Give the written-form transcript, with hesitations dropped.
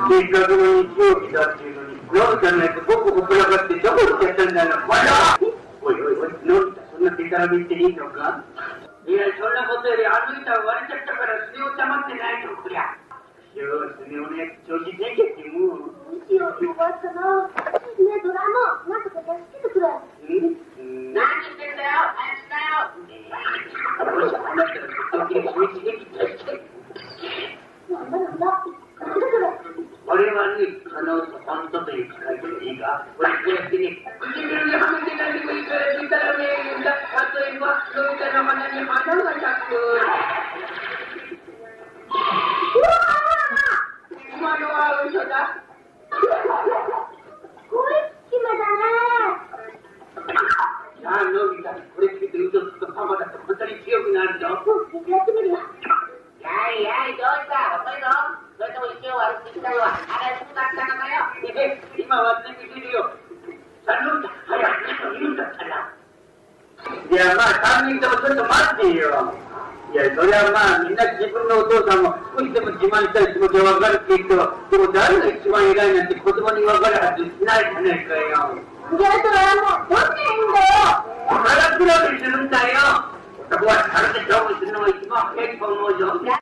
せっかくの日曜日だっていうのに、のび太のやつボコボコらかってどこ行っちゃったんだよ。おいおいおい、のび太そんなデタラメ言っていいのか？いや、そんなことよりあの板割れちゃったからスネ夫溜まってないとこりゃ。よー、スネ夫のやつ調子出てってもう。 いや、よかったな。ねえ、ドラもなんとか助けてくれ。 何言ってんだよ、早くしなよ。よし、こうなったら時々秘密できたりして。 なんだなんだ。なんだそれ。 俺はね、本当という機械でいいか？これこうやってね、唇にはめて何でもいいからデタラメ言うんだ。例えば、のび太の鼻に花が咲く。今のは嘘だ。 これ決めだね。 さあ、のび太、これつけて嘘つくとパパだと本当に強くなるぞ。 やってみるよ。 やいやい、どうした遅いぞ。それとも石を割ってきたのはあれそうだったのかよ。 今割ってみてるよ。さあ、のび太、早くいるんだったら。いや、まあ、3人ともちょっと待ってよ。いや、それはまあ、みんな自分のお父さんも少しでも自慢したい気持ちが分かるって言うけど、でも誰が一番偉いなんて子供に分かるはずないじゃないかよ。 じゃあ、ドラもどっちがいいんだよ。 腹比べするんだよ。男は体で勝負するのが一番早いと思うぞ。